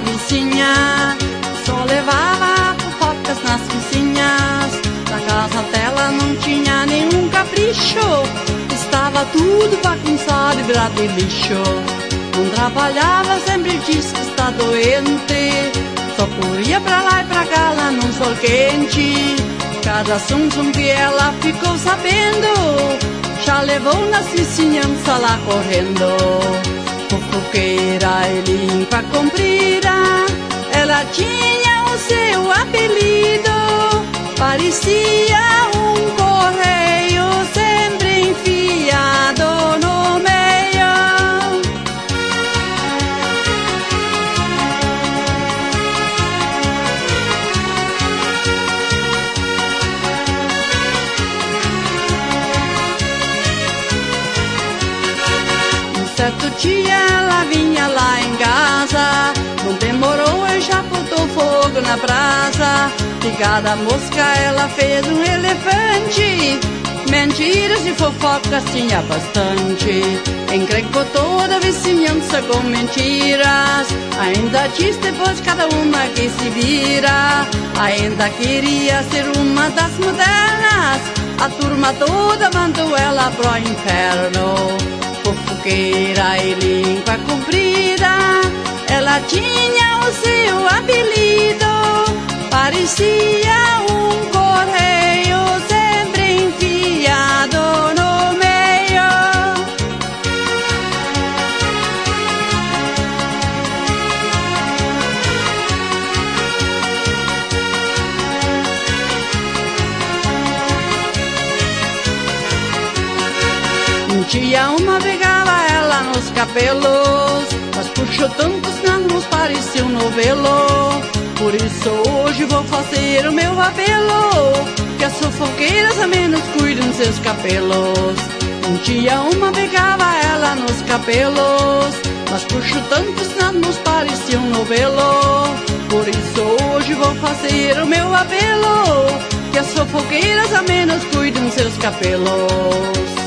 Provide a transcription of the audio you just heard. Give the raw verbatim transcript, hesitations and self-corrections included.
vizinha só levava fofocas nas vizinhas. Na casa dela não tinha nenhum capricho, estava tudo bagunçado e virado de lixo. Não trabalhava, sempre diz que está doente, só corria pra lá e pra cá lá num sol quente. Cada zum que ela ficou sabendo, já levou nas vizinhanças lá correndo. Fofoqueira e limpa comprida, ela tinha o seu apelido. Parecia um correio sempre enfiado no meio. Um certo dia ela vinha lá em casa, não demorou e já botou fogo na brasa. De cada mosca ela fez um elefante, mentiras e fofocas tinha bastante. Encrencou toda a vizinhança com mentiras, ainda diz depois cada uma que se vira. Ainda queria ser uma das modernas, a turma toda mandou ela pro inferno. Fofoqueira e limpa comprida, ela tinha o seu apelido. Parecia um correio sempre enfiado no meio. Um dia uma pegava ela nos cabelos, mas puxou tantos nanos, parecia um novelo. Por isso hoje vou fazer o meu apelo, que as fofoqueiras a menos cuidam seus cabelos. Um dia uma pegava ela nos cabelos, mas puxou tantos nanos, parecia um novelo. Por isso hoje vou fazer o meu apelo, que as fofoqueiras a menos cuidam seus cabelos.